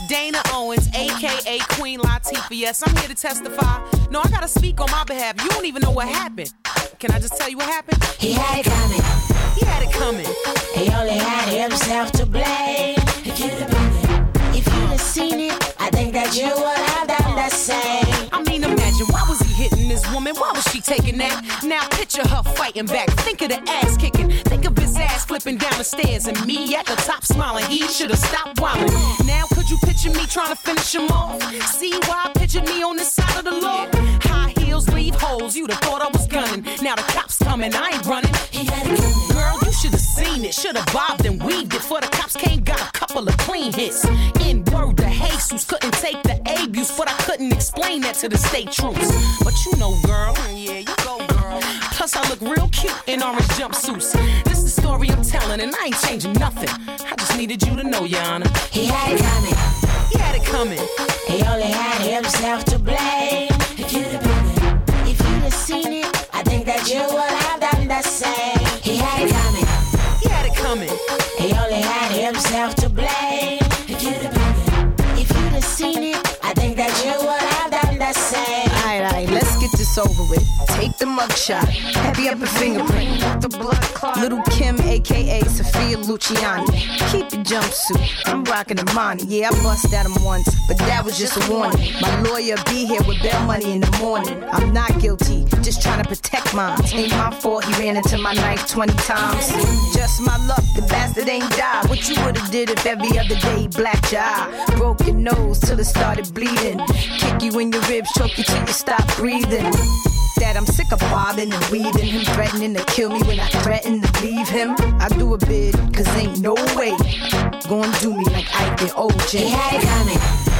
Dana Owens, a.k.a. Queen Latifah. Yes, I'm here to testify. No, I gotta speak on my behalf. You don't even know what happened. Can I just tell you what happened? He had it coming. He had it coming. He only had himself to blame. He could have been there. If you'd have seen it, I think that you would have done the same. I mean, imagine, why was he hitting this woman? Why was she taking that? Now picture her fighting back. Think of the ass kicking. Think of his ass flipping down the stairs. And me at the top smiling. He should have stopped whining. Now could you picture me trying to finish him off? See why I pictured me on this side of the law? High heels leave holes. You'd have thought I was gunning. Now the cops coming, I ain't running. He had it coming. Girl, you should have seen it. Should have bobbed and weaved it. Before the cops came, got a couple of clean hits. In word to Jesus, couldn't take the abuse, but I couldn't explain that to the state troops. But you know, girl, yeah, you go, girl. Plus, I look real cute in orange jumpsuits. This is the story I'm telling, and I ain't changing nothing. I just needed you to know, Your Honor. He had it coming. He had it coming. He only had himself to blame. He could have been there. If you'd have seen it, I think that you would have done the same. He had it coming. He had it coming. He only had himself to blame. He could have been there. If you'd have seen it, I think that you would have done the same. Alright, let's get this over with. Take the mugshot, heavy up a fingerprint, the blood clot. Little Kim, a.k.a. Sophia Luciani. Keep the jumpsuit, I'm rocking the money. Yeah, I bust at him once, but that was just a warning. My lawyer be here with bail money in the morning. I'm not guilty, just trying to protect mine. Ain't my fault he ran into my knife 20 times. Just my luck, the bastard ain't died. What you would've did if every other day he blacked your eye? Broke your nose till it started bleeding. Kick you in your ribs, choke you till you stop breathing. That I'm sick of bobbing and weaving. Him threatening to kill me when I threaten to leave him. I do a bid, cause ain't no way gonna do me like Ike and OJ. He had it coming.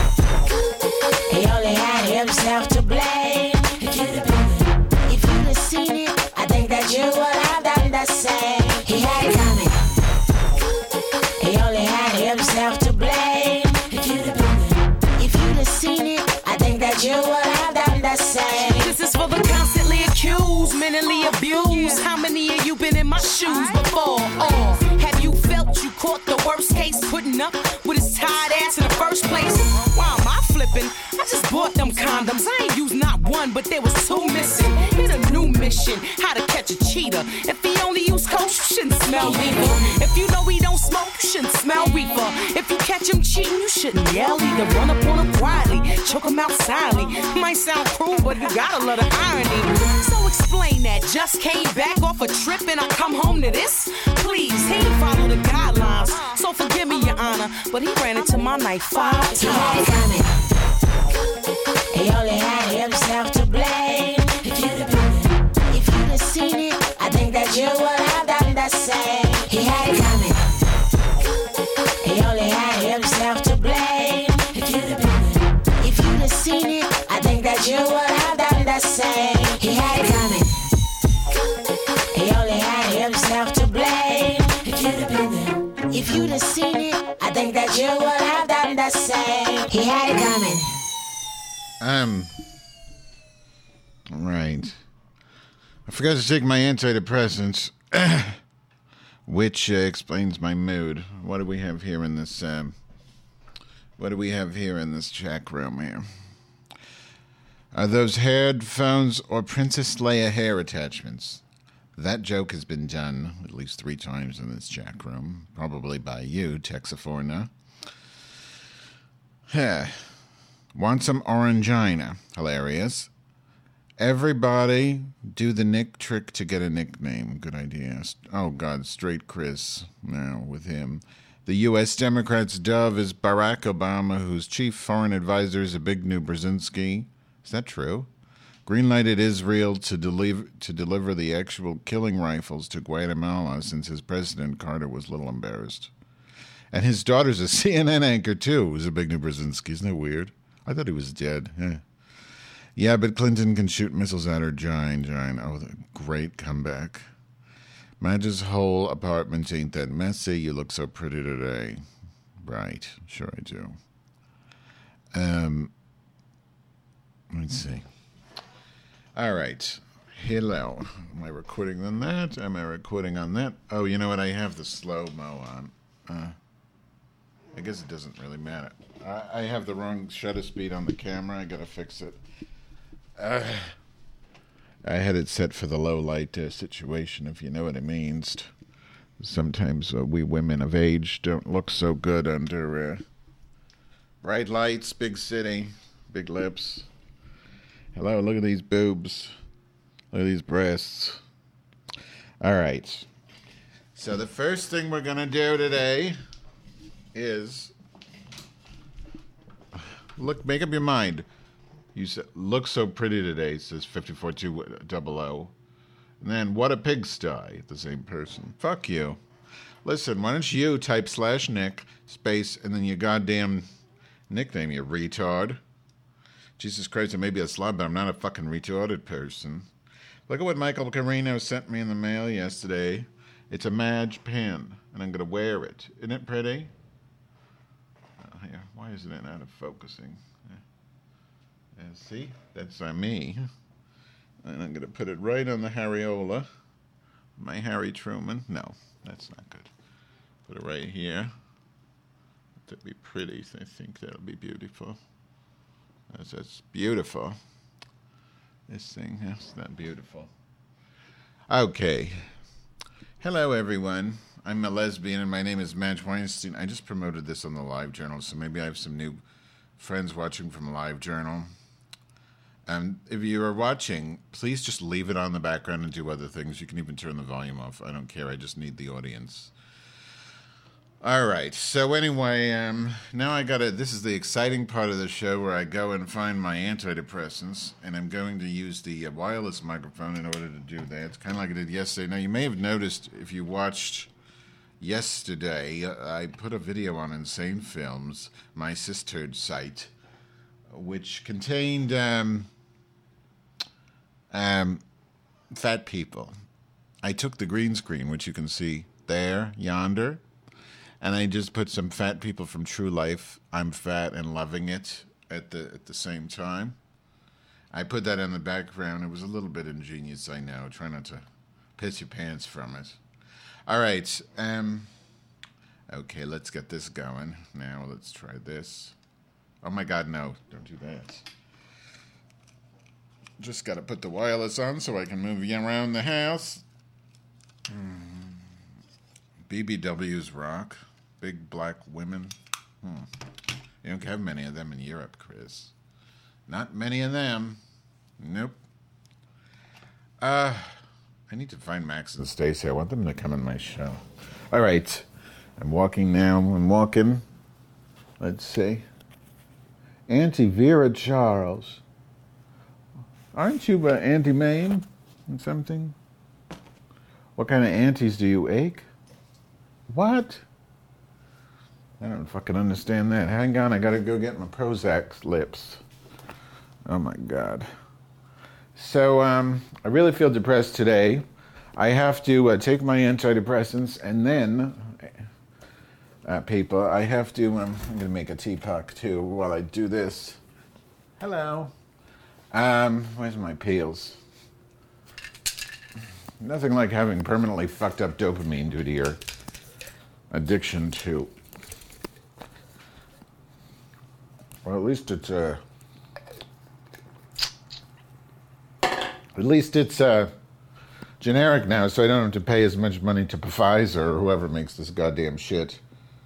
He only had himself to blame. He could have been there. If you'd have seen it, I think that you would have done the same. He had it coming. He only had himself to blame. He could have been there. If you'd have seen it, I think that you would have done the same. This is for the constantly accused, mentally abused. How many of you been in my shoes before? Or have you felt you caught the worst case putting up with his tired ass in the first place? Why am I flipping? I just bought them condoms. I ain't used not one, but there was two missing. Hit a new mission, how to catch a cheater. If he only use coke, you shouldn't smell reefer. If you know he don't smoke, you shouldn't smell reefer. If you catch him cheating, you shouldn't yell either. Run up on him quietly, choke him out silently. Might sound cruel, but you gotta love the irony. So explain that. Just came back off a trip and I come home to this? Please, he ain't follow the guidelines. So forgive me, Your Honor, but he ran into my knife 5 times. He had it coming. He only had himself to blame. He could have been there. If you'd have seen it, I think that you would have done the same. He had it coming. He only had himself to blame. He could have been there. If you'd have seen it, I think that you would have done the same. He had it coming. He only had himself to blame. He could have been there. If you'd have seen it, I think that you would have done the same. He had it coming. Right. I forgot to take my antidepressants, which explains my mood. What do we have here in this, chat room here? Are those headphones or Princess Leia hair attachments? That joke has been done at least 3 times in this chat room, probably by you, Texiforna. Want some orangina? Hilarious. Everybody do the Nick trick to get a nickname. Good idea. Oh, God, straight Chris now with him. The U.S. Democrats' dove is Barack Obama, whose chief foreign advisor is Zbigniew Brzezinski. Is that true? Greenlighted Israel to deliver the actual killing rifles to Guatemala since his President Carter was a little embarrassed. And his daughter's a CNN anchor, too, Zbigniew Brzezinski. Isn't that weird? I thought he was dead. Yeah, but Clinton can shoot missiles at her giant. Oh, great comeback. Madge's whole apartment ain't that messy. You look so pretty today. Right. Sure I do. Let's see. All right. Hello. Am I recording on that? Am I recording on that? Oh, you know what? I have the slow-mo on. I guess it doesn't really matter. I have the wrong shutter speed on the camera. I gotta fix it. I had it set for the low light situation, if you know what it means. Sometimes we women of age don't look so good under bright lights, big city, big lips. Hello, look at these boobs. Look at these breasts. All right. So the first thing we're going to do today is make up your mind. You said, look so pretty today, says 54200. And then, what a pigsty, the same person. Fuck you. Listen, why don't you type /Nick, space, and then your goddamn nickname, you retard. Jesus Christ, I may be a slob, but I'm not a fucking retarded person. Look at what Michael Carino sent me in the mail yesterday. It's a Madge pen, and I'm going to wear it. Isn't it pretty? Here, why isn't it out of focusing? See? That's me. And I'm going to put it right on the Harriola. My Harry Truman. No, that's not good. Put it right here. That'd be pretty. I think that'll be beautiful. That's beautiful. This thing, that's not beautiful. Okay. Hello, everyone. I'm a lesbian, and my name is Madge Weinstein. I just promoted this on the Live Journal, so maybe I have some new friends watching from Live Journal. If you are watching, please just leave it on the background and do other things. You can even turn the volume off. I don't care. I just need the audience. All right. So anyway, now this is the exciting part of the show where I go and find my antidepressants, and I'm going to use the wireless microphone in order to do that. It's kind of like I did yesterday. Now, you may have noticed if you watched yesterday, I put a video on Insane Films, my sister site, which contained fat people. I took the green screen, which you can see there, yonder, and I just put some fat people from True Life, I'm Fat and Loving It, at the same time. I put that in the background. It was a little bit ingenious, I know. Try not to piss your pants from it. All right. Okay, let's get this going. Now let's try this. Oh my God, no. Don't do that. Just got to put the wireless on so I can move you around the house. BBWs rock. Big black women. You don't have many of them in Europe, Chris. Not many of them. Nope. I need to find Max and Stacey. I want them to come in my show. All right. I'm walking now. I'm walking. Let's see. Auntie Vera Charles. Aren't you Auntie Mame or something? What kind of aunties do you ache? What? I don't fucking understand that. Hang on, I gotta go get my Prozac lips. Oh my God. So, I really feel depressed today. I have to take my antidepressants, and then, people, I have to, I'm gonna make a teapot too while I do this. Hello. Where's my peels? Nothing like having permanently fucked up dopamine due to your addiction to, well, at least it's generic now, so I don't have to pay as much money to Pfizer or whoever makes this goddamn shit.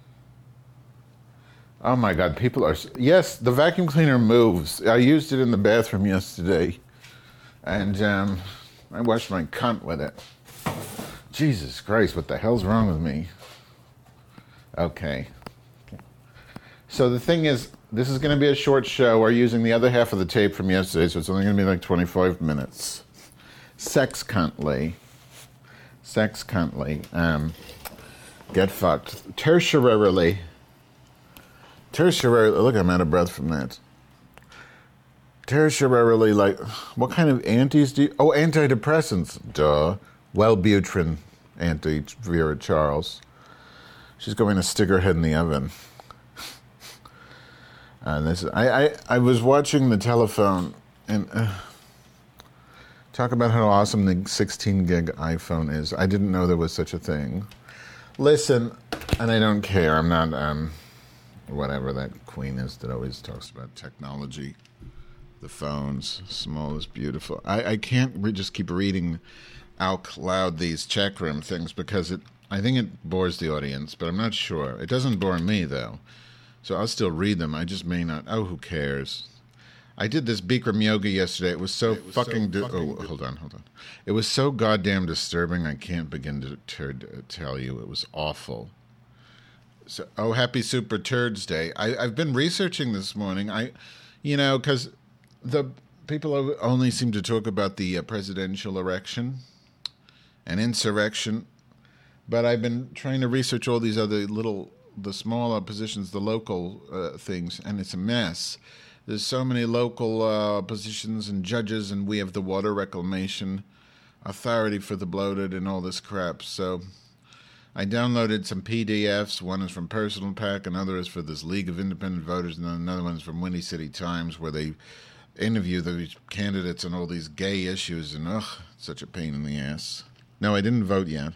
Oh my God, people are... Yes, the vacuum cleaner moves. I used it in the bathroom yesterday, and I washed my cunt with it. Jesus Christ, what the hell's wrong with me? Okay. So the thing is, this is going to be a short show. We're using the other half of the tape from yesterday, so it's only going to be like 25 minutes. Sex cuntly. Get fucked. Tertiarily, look, I'm out of breath from that. Tertiarily, like, what kind of antis do you... Oh, antidepressants. Duh. Wellbutrin, Auntie Vera Charles. She's going to stick her head in the oven. This is, I was watching the telephone, and talk about how awesome the 16 gig iPhone is. I didn't know there was such a thing. Listen, and I don't care. I'm not or whatever that queen is that always talks about technology. The phones, small is beautiful. I can't just keep reading out loud these check room things because I think it bores the audience, but I'm not sure. It doesn't bore me, though. So I'll still read them. I just may not. Oh, who cares? I did this Bikram yoga yesterday. It was so fucking... hold on. It was so goddamn disturbing, I can't begin to tell you. It was awful. So, happy Super Turds Day. I've been researching this morning. Because the people only seem to talk about the presidential election and insurrection, but I've been trying to research all these other the smaller positions, the local things, and it's a mess. There's so many local positions and judges, and we have the Water Reclamation Authority for the bloated and all this crap. So I downloaded some PDFs. One is from Personal Pack, another is for this League of Independent Voters, and then another one is from Windy City Times, where they interview the candidates on all these gay issues, and it's such a pain in the ass. No, I didn't vote yet.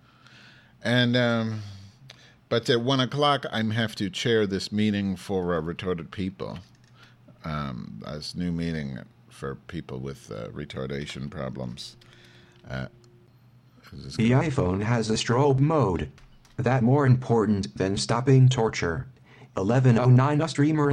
And but at 1 o'clock, I have to chair this meeting for retarded people. This new meeting for people with retardation problems. The iPhone has a strobe mode. That more important than stopping torture. 1109 streamer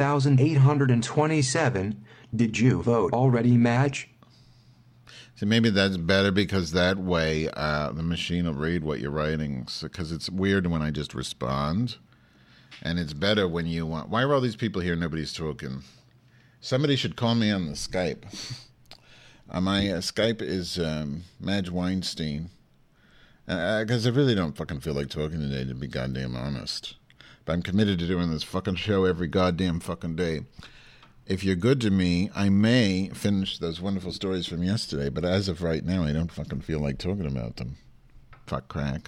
11,827. Did you vote already, Madge? So maybe that's better because that way the machine will read what you're writing. Because it's weird when I just respond. And it's better when you want... Why are all these people here? Nobody's talking. Somebody should call me on the Skype. My Skype is Madge Weinstein. Because I really don't fucking feel like talking today, to be goddamn honest. But I'm committed to doing this fucking show every goddamn fucking day. If you're good to me, I may finish those wonderful stories from yesterday, but as of right now, I don't fucking feel like talking about them. Fuck crack.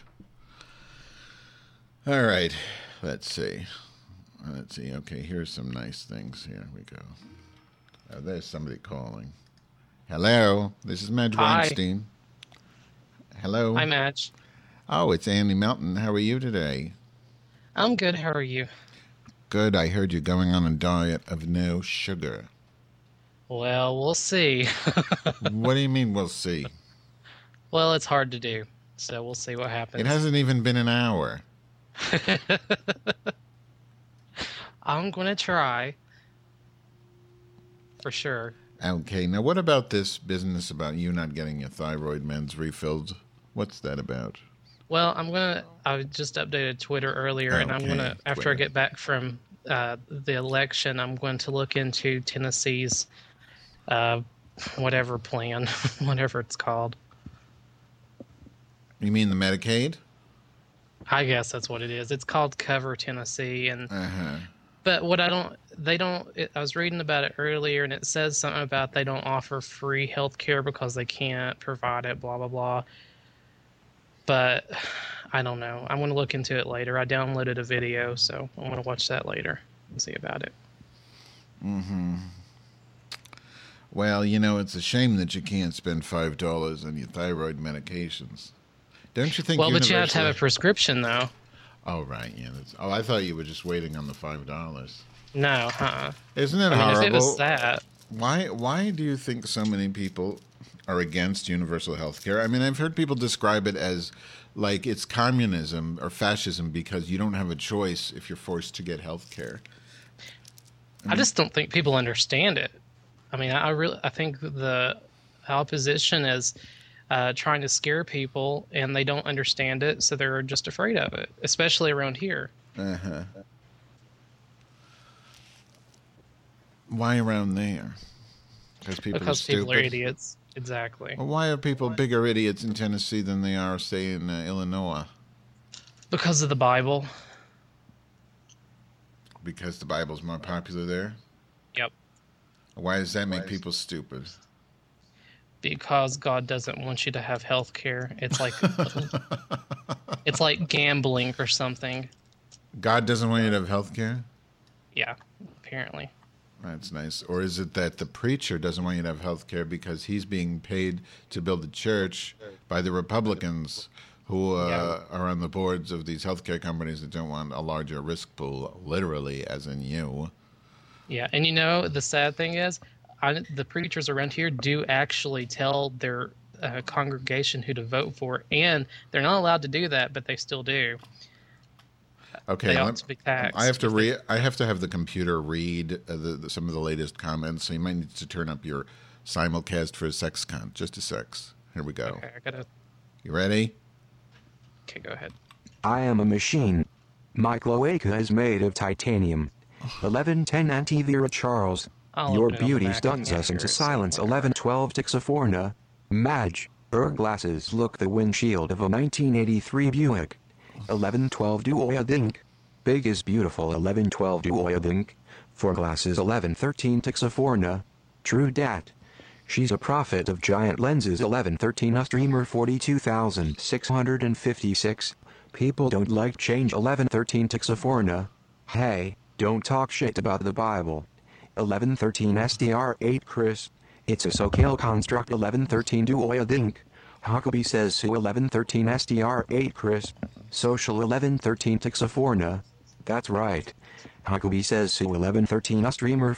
All right, let's see. Okay, here's some nice things. Here we go. There's somebody calling. Hello, this is Madge Weinstein. Hello. Hi, Madge. Oh, it's Andy Melton. How are you today? I'm good. How are you? Good. I heard you're going on a diet of no sugar. Well, we'll see. What do you mean we'll see? Well, it's hard to do, so we'll see what happens. It hasn't even been an hour. I'm going to try. For sure. Okay, now what about this business about you not getting your thyroid meds refilled? What's that about? Well, I just updated Twitter earlier, and I'm going to, after I get back from the election, I'm going to look into Tennessee's whatever plan, whatever it's called. You mean the Medicaid? I guess that's what it is. It's called Cover Tennessee, and but what I was reading about it earlier, and it says something about they don't offer free health care because they can't provide it, blah, blah, blah. But I don't know. I'm going to look into it later. I downloaded a video, so I'm going to watch that later and see about it. Mm-hmm. Well, it's a shame that you can't spend $5 on your thyroid medications. Don't you think? Well, but you have to have a prescription, though. Oh, right. Yeah. I thought you were just waiting on the $5. No, Isn't it horrible? If it was that. Why do you think so many people are against universal health care? I mean, I've heard people describe it as like it's communism or fascism because you don't have a choice if you're forced to get health care. I just don't think people understand it. I mean, I think the opposition is trying to scare people, and they don't understand it, so they're just afraid of it, especially around here. Why around there? Because people are idiots. Exactly. Well, why are people bigger idiots in Tennessee than they are, say, in Illinois? Because of the Bible. Because the Bible's more popular there? Yep. Why does that make people stupid? Because God doesn't want you to have health care. It's like it's like gambling or something. God doesn't want you to have health care? Yeah, apparently. That's nice. Or is it that the preacher doesn't want you to have health care because he's being paid to build a church by the Republicans who are on the boards of these healthcare companies that don't want a larger risk pool, literally, as in you. Yeah, and the sad thing is, the preachers around here do actually tell their congregation who to vote for, and they're not allowed to do that, but they still do. Okay, they ought to be taxed. I have to have the computer read some of the latest comments, so you might need to turn up your simulcast for a sex con. Just a sec. Here we go. Okay, You ready? Okay, go ahead. I am a machine. My cloaca is made of titanium. 1110 Antivira Charles. Your beauty stuns us into silence. 1112 Tixaforna. Madge. Her glasses look the windshield of a 1983 Buick. 1112 Duoyadink. Big is beautiful. 1112 Duoyadink. For glasses. 1113 Tixaforna. True dat. She's a prophet of giant lenses. 1113 Streamer 42,656. People don't like change. 1113 Tixaforna. Hey, don't talk shit about the Bible. 1113 SDR8 Chris. It's a SoCal construct. 1113 Duoyadink. Huckabee says Sue. 1113 SDR8 Chris. Social. 1113 Tixaforna. That's right. Huckabee says Sue. 1113 Streamer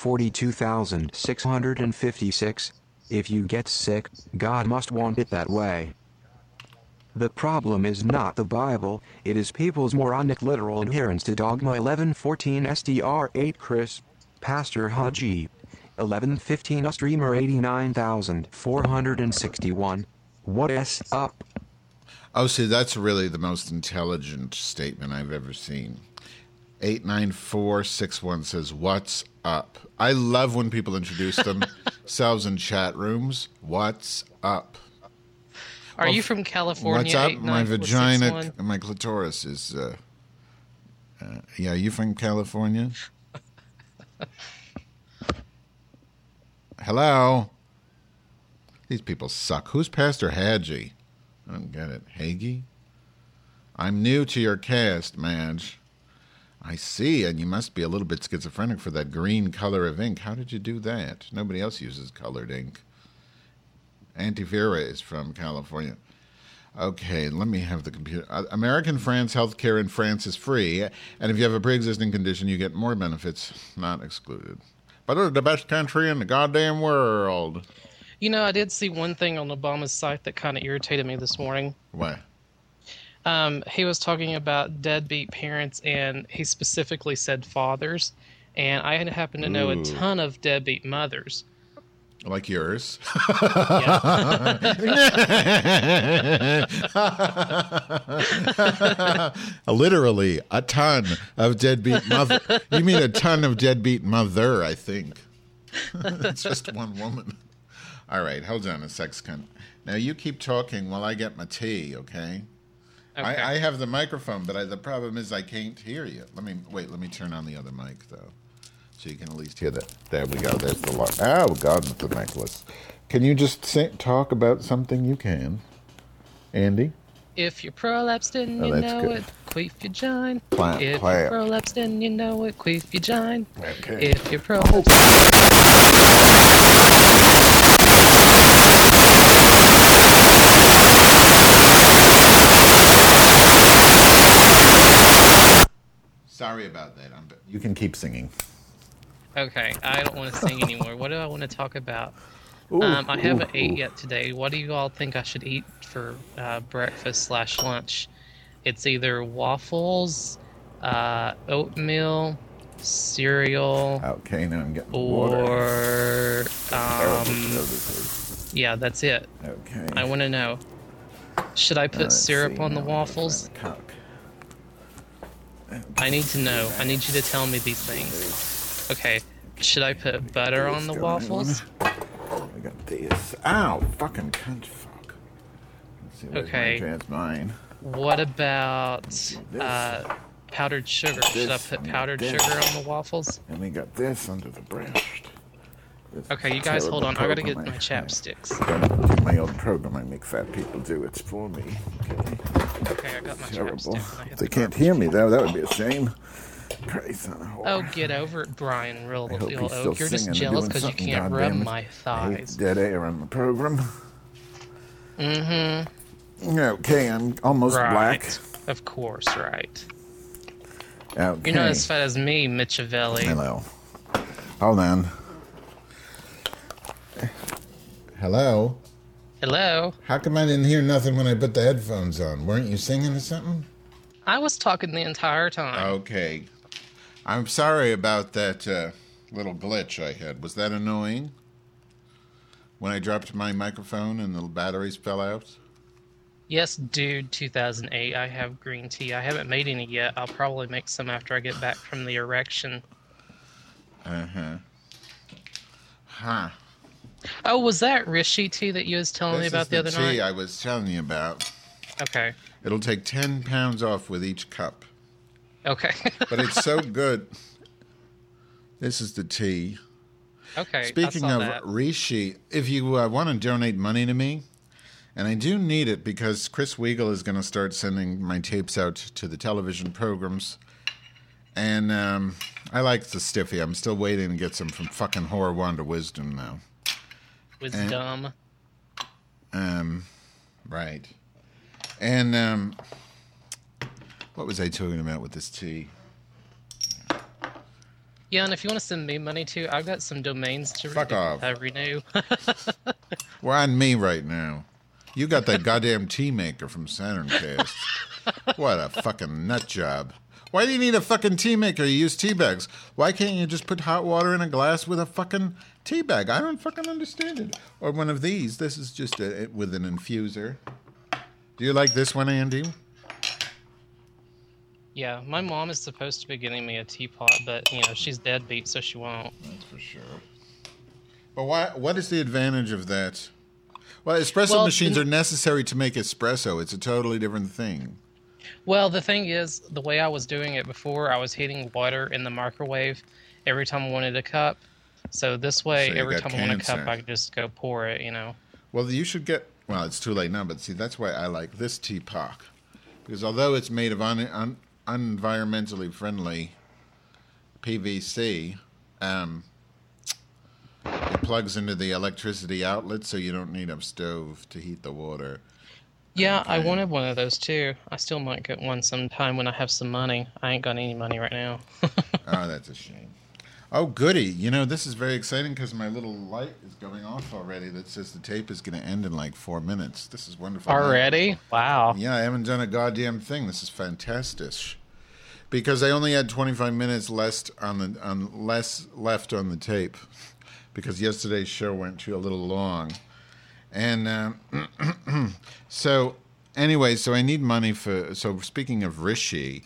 42,656. If you get sick, God must want it that way. The problem is not the Bible, it is people's moronic literal adherence to dogma. 1114 SDR8 Chris. Pastor Haji. 1115 Streamer 89,461. What is up? Oh, see, that's really the most intelligent statement I've ever seen. 89461 says, "What's up?" I love when people introduce themselves in chat rooms. What's up? Are you from California? What's up? My vagina, my clitoris is. Yeah, are you from California? Hello? These people suck. Who's Pastor Hadji? I don't get it. Hagee? I'm new to your cast, Madge. I see, and you must be a little bit schizophrenic for that green color of ink. How did you do that? Nobody else uses colored ink. Antivira is from California. Okay, let me have the computer. American France healthcare in France is free, and if you have a pre-existing condition, you get more benefits, not excluded. But it's the best country in the goddamn world. I did see one thing on Obama's site that kind of irritated me this morning. What? He was talking about deadbeat parents, and he specifically said fathers. And I happen to know a ton of deadbeat mothers. Like yours? Literally, a ton of deadbeat mother. You mean a ton of deadbeat mother, I think. It's just one woman. All right, hold on a second. Now, you keep talking while I get my tea, okay? I have the microphone, but the problem is I can't hear you. Let me turn on the other mic, though, so you can at least hear that. There we go. There's the lot. Oh, God, with the necklace. Can you just talk about something you can? Andy? If you're prolapsed and you know good. it, queef your gine. Plant. If you're prolapsed and you know it, queef your gine. Okay. If you're prolapsed... Sorry about that. You can keep singing. Okay, I don't want to sing anymore. What do I want to talk about? I haven't ate yet today. What do you all think I should eat for breakfast/lunch? It's either waffles, oatmeal, cereal. Okay, now I'm getting water. Yeah, that's it. Okay. I want to know. Should I put syrup on the waffles? I need to know. I need you to tell me these things. Okay. Should I put butter on the waffles? I got this. Ow! Fucking cunt. Fuck. Let's see, okay. That's mine. What about powdered sugar? Should I put powdered sugar on the waffles? And we got this under the breast. Okay, you guys hold on. I gotta get my chapsticks. My old program, I make fat people do it for me. Okay, I got my chapsticks. They can't hear me, though. That would be a shame. Christ on a whore. Oh, get over it, Brian. Real oak. You're just jealous because you can't rub my thighs. Dead air on the program. Mm-hmm. Okay, I'm almost black. Of course, right. Okay. You're not as fat as me, Michavelli. Hello. Hold on. Hello? Hello? How come I didn't hear nothing when I put the headphones on? Weren't you singing or something? I was talking the entire time. Okay. I'm sorry about that little glitch I had. Was that annoying? When I dropped my microphone and the batteries fell out? Yes, dude, 2008. I have green tea. I haven't made any yet. I'll probably make some after I get back from the erection. Uh-huh. Huh. Oh, was that Rishi tea that you was telling me about the other night? This is the tea I was telling you about. Okay. It'll take 10 pounds off with each cup. Okay. But it's so good. This is the tea. Okay. Speaking of Rishi, if you want to donate money to me, and I do need it because Chris Weigel is going to start sending my tapes out to the television programs. And I like the stiffy. I'm still waiting to get some from fucking Horror Wanda Wisdom now. Wisdom. Right. And what was I talking about with this tea? Yeah, and if you want to send me money too, I've got some domains to renew. We're on me right now. You got that goddamn tea maker from Saturncast. What a fucking nut job. Why do you need a fucking tea maker? You use tea bags. Why can't you just put hot water in a glass with a fucking tea bag? I don't fucking understand it. Or one of these. This is just with an infuser. Do you like this one, Andy? Yeah, my mom is supposed to be getting me a teapot, but, she's deadbeat, so she won't. That's for sure. But what is the advantage of that? Well, espresso machines are necessary to make espresso. It's a totally different thing. Well, the thing is, the way I was doing it before, I was heating water in the microwave every time I wanted a cup. So this way, every time I want a cup, I could just go pour it, Well, you should get... Well, it's too late now, but see, that's why I like this teapot. Because although it's made of unenvironmentally friendly PVC, it plugs into the electricity outlet, so you don't need a stove to heat the water. Yeah, okay. I wanted one of those too. I still might get one sometime when I have some money. I ain't got any money right now. Oh, that's a shame. Oh, goody. This is very exciting because my little light is going off already that says the tape is going to end in like 4 minutes. This is wonderful. Already? Wow. Yeah, I haven't done a goddamn thing. This is fantastic. Because I only had 25 minutes left on the tape. Because yesterday's show went too a little long. And so I need money for... So speaking of Rishi...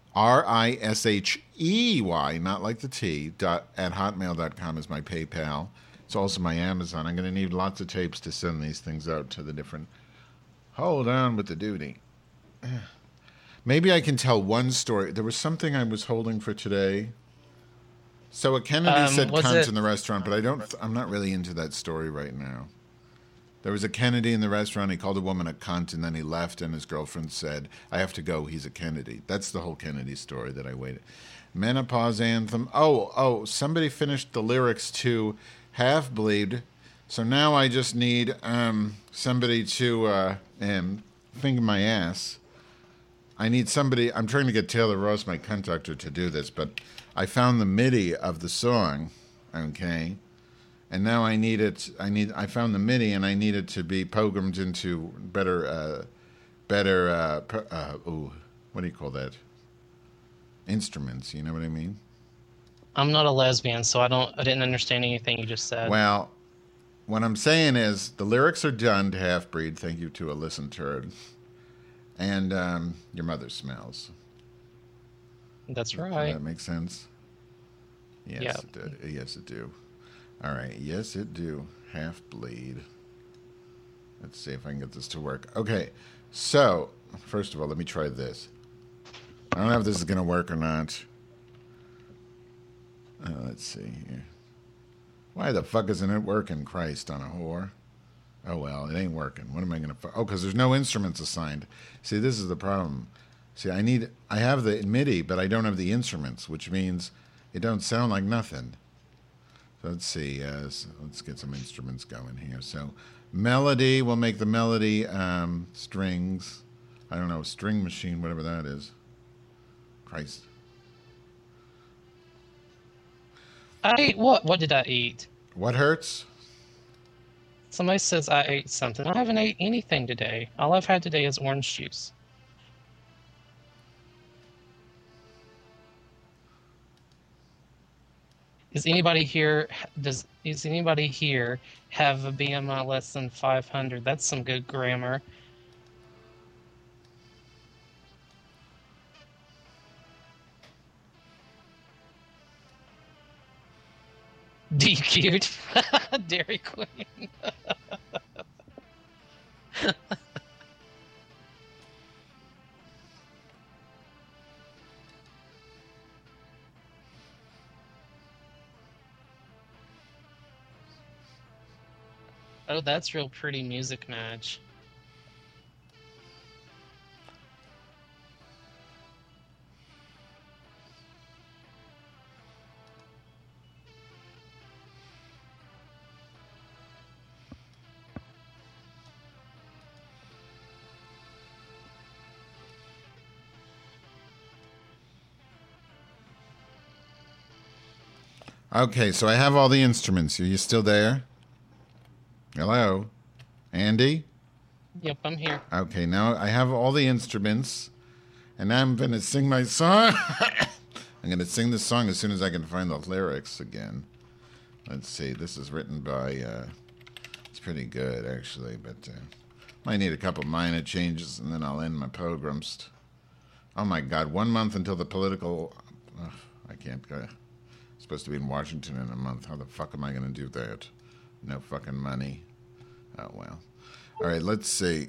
RISHEY, not like the T, at hotmail.com is my PayPal. It's also my Amazon. I'm going to need lots of tapes to send these things out to the different... Hold on with the duty. Maybe I can tell one story. There was something I was holding for today. So a Kennedy said cunt in the restaurant, but I'm not really into that story right now. There was a Kennedy in the restaurant. He called a woman a cunt, and then he left, and his girlfriend said, I have to go. He's a Kennedy. That's the whole Kennedy story that I waited. Menopause anthem. Oh, somebody finished the lyrics to Half Bleed. So now I just need somebody to finger my ass. I need somebody. I'm trying to get Taylor Ross, my conductor, to do this, but I found the MIDI of the song, okay? And now I need it. I found the MIDI, and I need it to be programmed into better. What do you call that? Instruments. You know what I mean? I'm not a lesbian, so I didn't understand anything you just said. Well, what I'm saying is the lyrics are done to Half Breed. Thank you to a listen turd, and your mother smells. That's right. Does that make sense? Yes, yep. It did. Yes, it do. All right. Yes, it do. Half Bleed. Let's see if I can get this to work. Okay. So, first of all, let me try this. I don't know if this is going to work or not. Let's see here. Why the fuck isn't it working, Christ on a whore? Oh, well, it ain't working. What am I going to... Oh, because there's no instruments assigned. See, this is the problem. See, I have the MIDI, but I don't have the instruments, which means it don't sound like nothing. So let's see. So let's get some instruments going here. So Melody, we'll make the melody strings. I don't know, string machine, whatever that is. Christ. I ate what? What did I eat? What hurts? Somebody says I ate something. I haven't ate anything today. All I've had today is orange juice. Is anybody here have a BMI less than 500? That's some good grammar. DQ'd. Dairy Queen. Oh, that's real pretty music match. Okay, so I have all the instruments. Are you still there? Hello? Andy? Yep, I'm here. Okay, now I have all the instruments, and now I'm going to sing my song. I'm going to sing this song as soon as I can find the lyrics again. Let's see. This is written by, it's pretty good, actually, but might need a couple minor changes, and then I'll end my programs. Oh, my God. 1 month until the political... I can't go... Supposed to be in Washington in a month. How the fuck am I going to do that? No fucking money. Oh, well. All right, let's see.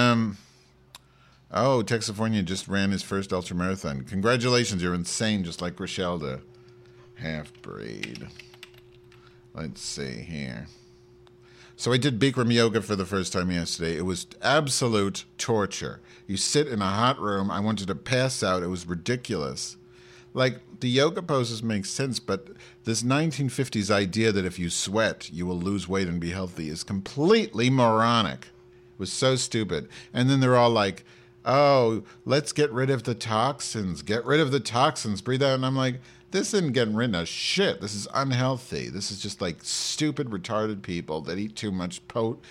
Texifornia just ran his first ultramarathon. Congratulations, you're insane, just like Rochelda. Half-breed. Let's see here. So I did Bikram yoga for the first time yesterday. It was absolute torture. You sit in a hot room. I wanted to pass out. It was ridiculous. Like, the yoga poses make sense, but this 1950s idea that if you sweat, you will lose weight and be healthy is completely moronic. It was so stupid. And then they're all like, oh, let's get rid of the toxins. Get rid of the toxins. Breathe out. And I'm like, this isn't getting rid of shit. This is unhealthy. This is just like stupid, retarded people that eat too much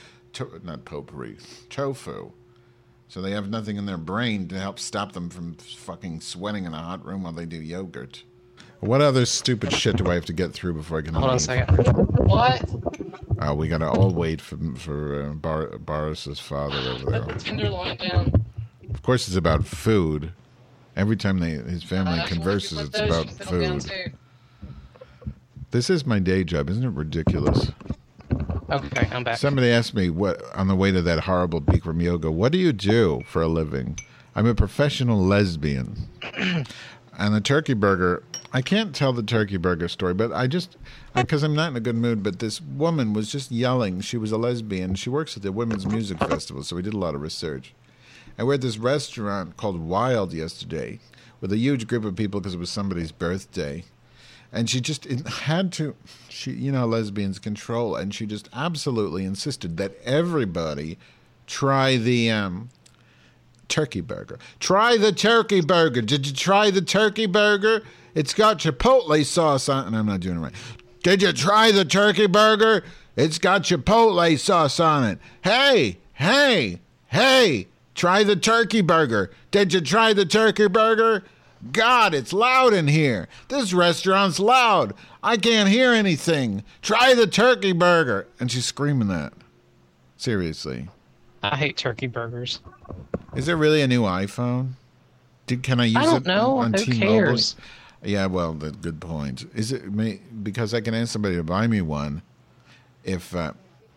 tofu. So they have nothing in their brain to help stop them from fucking sweating in a hot room while they do yogurt. What other stupid shit do I have to get through before I can... Hold on a second. What? Oh, we gotta all wait for Boris's father over there. Put the tenderloin down. Of course it's about food. Every time his family converses, it's about food. This is my day job. Isn't it ridiculous? Okay, I'm back. Somebody asked me what on the way to that horrible Bikram yoga, what do you do for a living? I'm a professional lesbian. And the turkey burger, I can't tell the turkey burger story, but because I'm not in a good mood, but this woman was just yelling. She was a lesbian. She works at the Women's Music Festival, so we did a lot of research. And we're at this restaurant called Wild yesterday with a huge group of people because it was somebody's birthday. And she just had to, lesbians control, and she just absolutely insisted that everybody try the turkey burger. Try the turkey burger. Did you try the turkey burger? It's got chipotle sauce on it. And I'm not doing it right. Did you try the turkey burger? It's got chipotle sauce on it. Hey, try the turkey burger. Did you try the turkey burger? God, it's loud in here. This restaurant's loud. I can't hear anything. Try the turkey burger. And she's screaming that. Seriously. I hate turkey burgers. Is there really a new iPhone? Can I use it? I don't know. On Who T-Mobile? cares? Yeah, well, good point. Is it because I can ask somebody to buy me one if my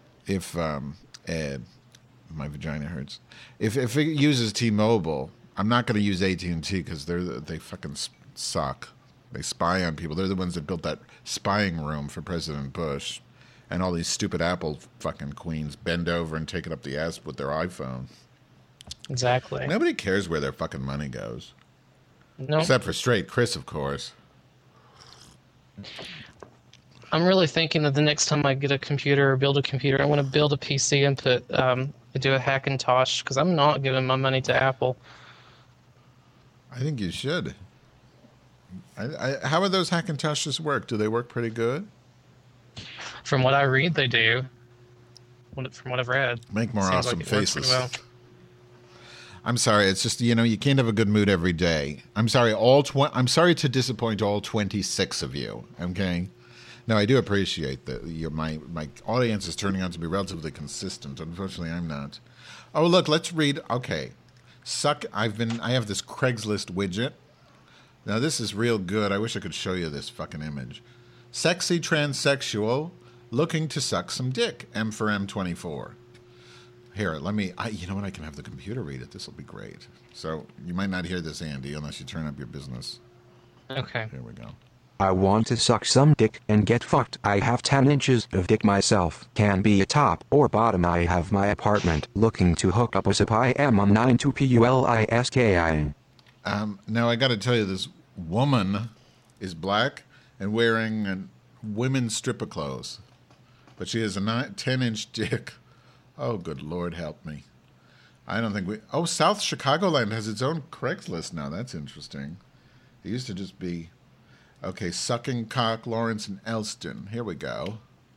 vagina hurts. If it uses T-Mobile, I'm not going to use AT&T because they fucking suck. They spy on people. They're the ones that built that spying room for President Bush. And all these stupid Apple fucking queens bend over and take it up the ass with their iPhone. Exactly. Nobody cares where their fucking money goes. No. Except for straight Chris, of course. I'm really thinking that the next time I get a computer or build a computer, I want to build a PC and do a Hackintosh, because I'm not giving my money to Apple. I think you should. How would those Hackintoshes work? Do they work pretty good? From what I read, they do. From what I've read. Make more awesome faces. Well. I'm sorry. It's just, you can't have a good mood every day. I'm sorry. I'm sorry to disappoint all 26 of you. Okay. No, I do appreciate that. My audience is turning out to be relatively consistent. Unfortunately, I'm not. Oh, look. Let's read. Okay. I have this Craigslist widget. Now this is real good. I wish I could show you this fucking image. Sexy transsexual looking to suck some dick. M for M24. Here, you know what? I can have the computer read it. This will be great. So you might not hear this, Andy, unless you turn up your business. Okay. Here we go. I want to suck some dick and get fucked. I have 10 inches of dick myself. Can be a top or bottom. I have my apartment. Looking to hook up with I am on 92PULISKI. Now I got to tell you, this woman is black and wearing women's stripper clothes. But she has a 10-inch dick. Oh, good Lord, help me. I don't think Oh, South Chicagoland has its own Craigslist now. That's interesting. It used to just be... Okay, Sucking Cock, Lawrence and Elston. Here we go.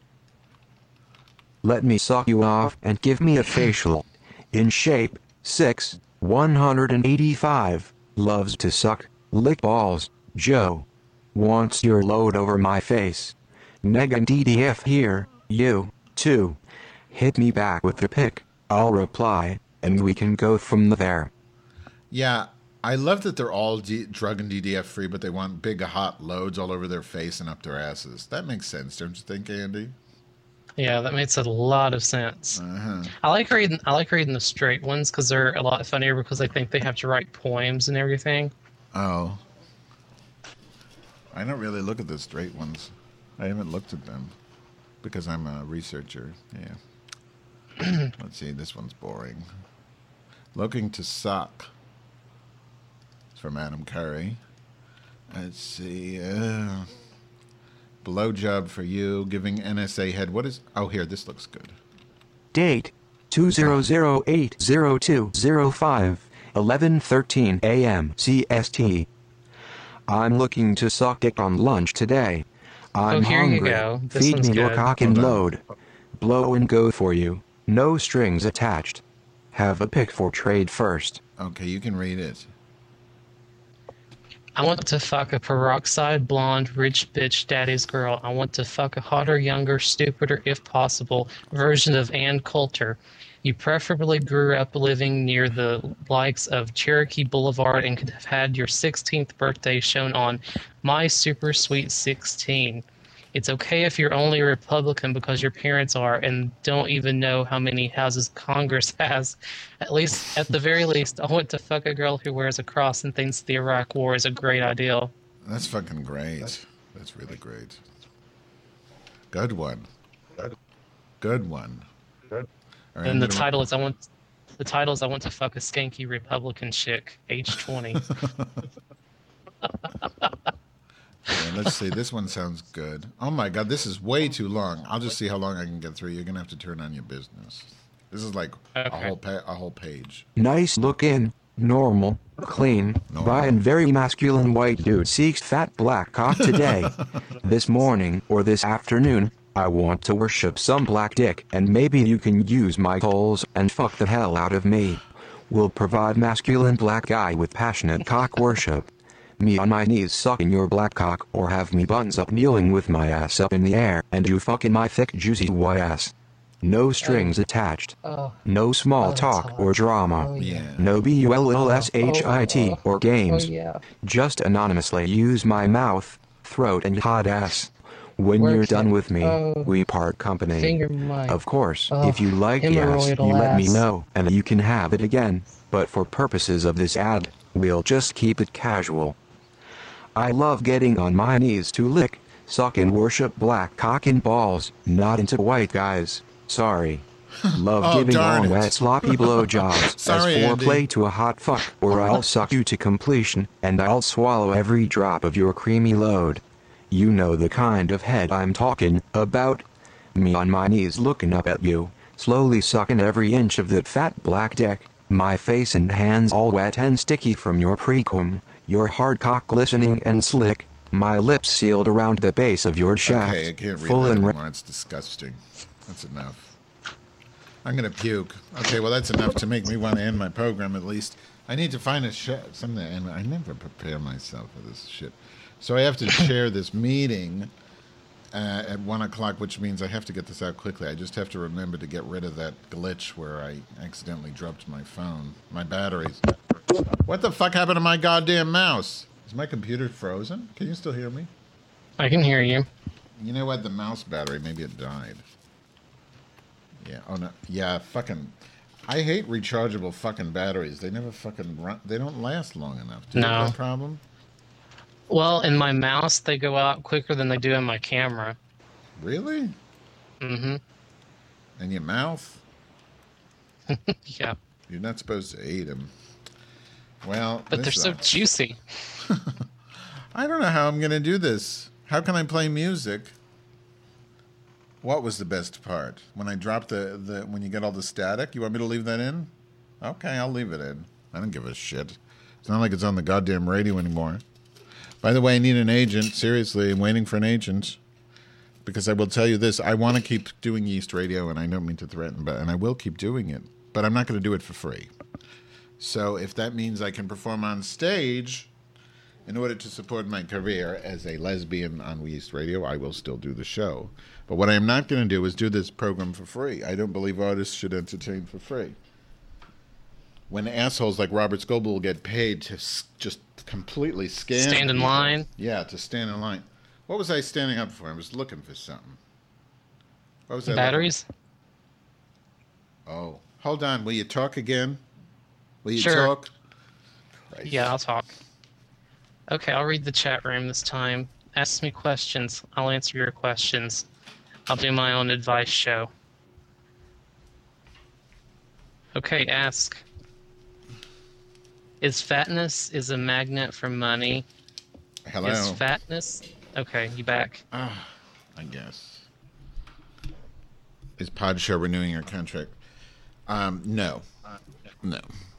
Let me suck you off and give me a facial. In shape, 6, 185. Loves to suck, lick balls. Joe. Wants your load over my face. Megan DDF here, you, too. Hit me back with the pic. I'll reply, and we can go from there. Yeah, I love that they're all drug and DDF free, but they want big hot loads all over their face and up their asses. That makes sense, don't you think, Andy? Yeah, that makes a lot of sense. Uh-huh. I like reading the straight ones because they're a lot funnier because I think they have to write poems and everything. Oh. I don't really look at the straight ones. I haven't looked at them because I'm a researcher. Yeah. Let's see, this one's boring. Looking to suck. It's from Adam Curry. Let's see. Blowjob for you. Giving NSA head. What is... Oh, here, this looks good. Date 20080205 11:13 a.m. CST. I'm looking to suck dick on lunch today. I'm here hungry. You go. This Feed one's me your good. cock and load. Blow and go for you. No strings attached. Have a pic for trade first. Okay, you can read it. I want to fuck a peroxide blonde rich bitch daddy's girl. I want to fuck a hotter, younger, stupider, if possible, version of Ann Coulter. You preferably grew up living near the likes of Cherokee Boulevard and could have had your 16th birthday shown on My Super Sweet 16. It's okay if you're only a Republican because your parents are and don't even know how many houses Congress has. At the very least, I want to fuck a girl who wears a cross and thinks the Iraq War is a great idea. That's fucking great. That's really great. Good one. Good one. Right, and the title is I want to fuck a skanky Republican chick, age 20. Yeah, let's see. This one sounds good. Oh my God, this is way too long. I'll just see how long I can get through. You're gonna have to turn on your business. This is like a whole page. Nice looking, normal, clean, bi and very masculine white dude seeks fat black cock today. This morning or this afternoon, I want to worship some black dick and maybe you can use my holes and fuck the hell out of me. We'll provide masculine black guy with passionate cock worship. Me on my knees sucking your black cock or have me buns up kneeling with my ass up in the air and you fucking my thick juicy white ass. No strings attached. No small talk or drama. No BULLSHIT or games. Just anonymously use my mouth, throat and hot ass. When you're done with me, we part company. Of course, if you like gas, you let me know and you can have it again. But for purposes of this ad, we'll just keep it casual. I love getting on my knees to lick, suck and worship black cock and balls, not into white guys. Sorry. Love giving long wet sloppy blowjobs as foreplay to a hot fuck, or I'll suck you to completion, and I'll swallow every drop of your creamy load. You know the kind of head I'm talking about. Me on my knees looking up at you, slowly sucking every inch of that fat black dick. My face and hands all wet and sticky from your precum, your hard cock glistening and slick, my lips sealed around the base of your shaft. Okay, I can't read that anymore. It's disgusting. That's enough. I'm going to puke. Okay, well, that's enough to make me want to end my program at least. I need to find something to end. I never prepare myself for this shit. So I have to share this meeting at 1 o'clock, which means I have to get this out quickly. I just have to remember to get rid of that glitch where I accidentally dropped my phone, my batteries. What the fuck happened to my goddamn mouse? Is my computer frozen? Can you still hear me? I can hear you. You know what? The mouse battery, maybe it died. Yeah. Oh, no. Yeah, fucking... I hate rechargeable fucking batteries. They never fucking run... They don't last long enough. Do you have that problem? Well, in my mouse, they go out quicker than they do in my camera. Really? Mm-hmm. And your mouth? Yeah. You're not supposed to eat them. Well, but they're so juicy. I don't know how I'm going to do this. How can I play music? What was the best part? When I drop when you get all the static? You want me to leave that in? Okay, I'll leave it in. I don't give a shit. It's not like it's on the goddamn radio anymore. By the way, I need an agent. Seriously, I'm waiting for an agent. Because I will tell you this, I want to keep doing Yeast Radio, and I don't mean to threaten, and I will keep doing it. But I'm not going to do it for free. So if that means I can perform on stage in order to support my career as a lesbian on Yeast Radio, I will still do the show. But what I am not going to do is do this program for free. I don't believe artists should entertain for free. When assholes like Robert Scoble will get paid to just completely stand in line. Yeah, to stand in line. What was I standing up for? I was looking for something. What was that? Batteries? Oh. Hold on. Will you talk again? Will you sure. talk? Christ. Yeah, I'll talk. Okay, I'll read the chat room this time. Ask me questions. I'll answer your questions. I'll do my own advice show. Okay, ask. Is fatness a magnet for money? Hello. Is fatness... Okay, you back? I guess. Is Pod Show renewing your contract? No. No.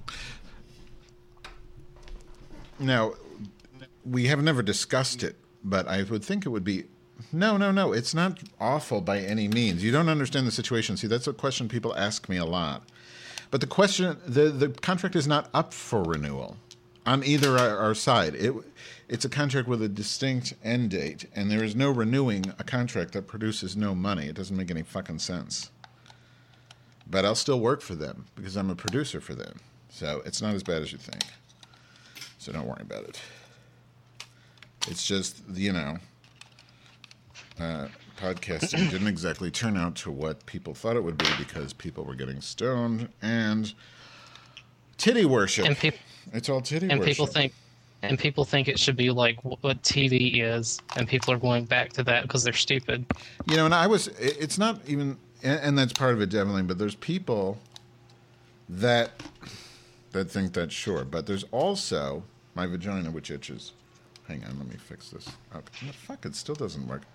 Now, we have never discussed it, but I would think it would be... No. It's not awful by any means. You don't understand the situation. See, that's a question people ask me a lot. But the question, the contract is not up for renewal on either our side. It's a contract with a distinct end date, and there is no renewing a contract that produces no money. It doesn't make any fucking sense. But I'll still work for them because I'm a producer for them. So it's not as bad as you think. So don't worry about it. It's just, podcasting didn't exactly turn out to what people thought it would be because people were getting stoned and titty worship. It's all titty worship. And people think it should be like what TV is, and people are going back to that because they're stupid. And it's not even, and that's part of it definitely, but there's people that think that's sure. But there's also my vagina, which itches. Hang on, let me fix this. Okay. Fuck, it still doesn't work.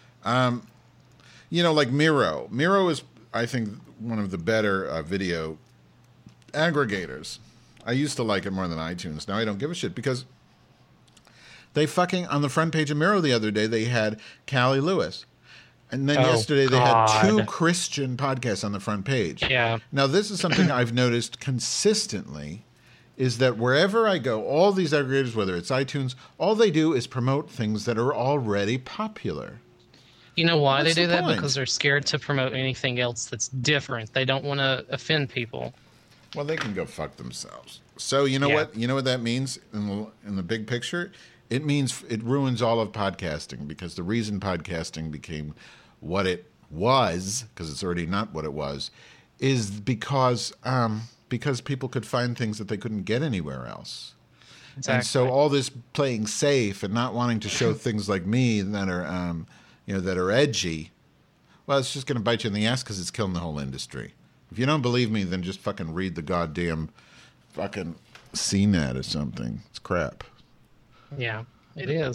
Like Miro. Miro is, I think, one of the better video aggregators. I used to like it more than iTunes. Now I don't give a shit because they fucking, on the front page of Miro the other day, they had Callie Lewis. And then yesterday they had 2 Christian podcasts on the front page. Yeah. Now this is something I've noticed consistently is that wherever I go, all these aggregators, whether it's iTunes, all they do is promote things that are already popular. You know why they do that? Because they're scared to promote anything else that's different. They don't want to offend people. Well, they can go fuck themselves. So you know what? You know what that means in the big picture? It means it ruins all of podcasting because the reason podcasting became what it was, because it's already not what it was, is because people could find things that they couldn't get anywhere else. Exactly. And so all this playing safe and not wanting to show things like me that are that are edgy, well, it's just going to bite you in the ass because it's killing the whole industry. If you don't believe me, then just fucking read the goddamn fucking CNET or something. It's crap. Yeah, it is.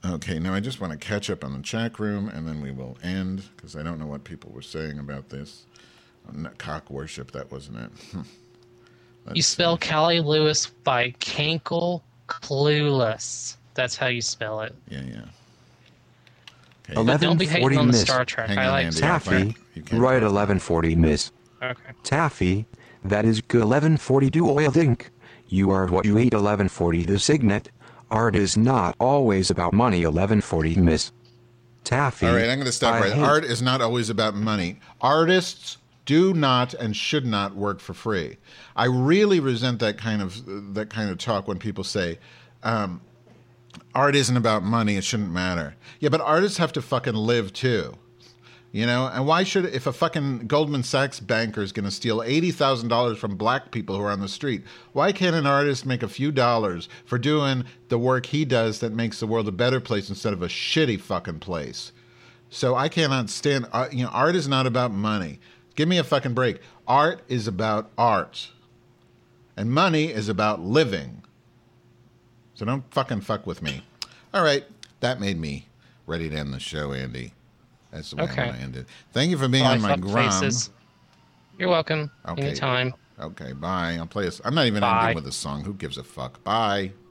Okay, now I just want to catch up on the chat room, and then we will end, because I don't know what people were saying about this. Cock worship, that wasn't it. You spell Callie Lewis by Cankle Clueless. That's how you spell it. Yeah. Okay. 11:40 don't be hating on the miss. Star Trek. Hang I on, like Andy. Taffy, You can't right talk. 11:40 miss. Okay. Taffy, that is good 11:42 oil dink. You are what you eat 11:40 the signet. Art is not always about money 11:40 miss. Taffy. All right, I'm going to stop right. Art is not always about money. Artists do not and should not work for free. I really resent that kind of talk when people say, art isn't about money, it shouldn't matter. Yeah, but artists have to fucking live too. You know, and why should, if a fucking Goldman Sachs banker is going to steal $80,000 from black people who are on the street, why can't an artist make a few dollars for doing the work he does that makes the world a better place instead of a shitty fucking place? So I cannot stand, art is not about money. Give me a fucking break. Art is about art. And money is about living. So don't fucking fuck with me. All right, that made me ready to end the show, Andy. That's the way I want to end it. Thank you for being on my Grom. You're welcome. Okay. Anytime. Okay, bye. I'll play I'm not even ending with a song. Who gives a fuck? Bye.